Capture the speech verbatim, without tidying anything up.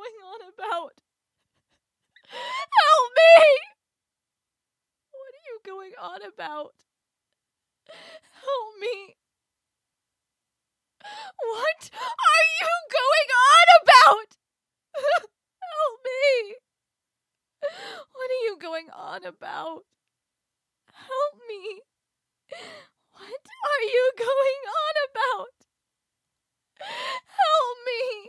going on about? Help me! What are you going on about? Help me. What are you going on about? Help me. What are you going on about? Help me. What are you going on about? Help me.